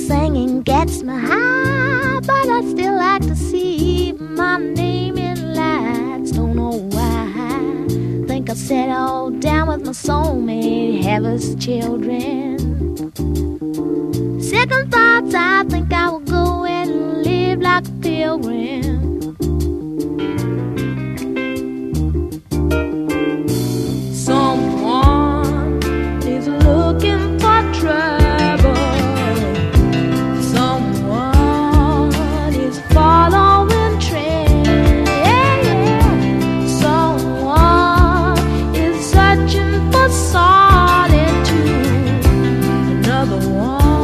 Singing gets me high, but I still like to see my name in lights. Don't know why. Think I'll settle down with my soulmate, have us children. Second thoughts, I think I will go and live like a pilgrim.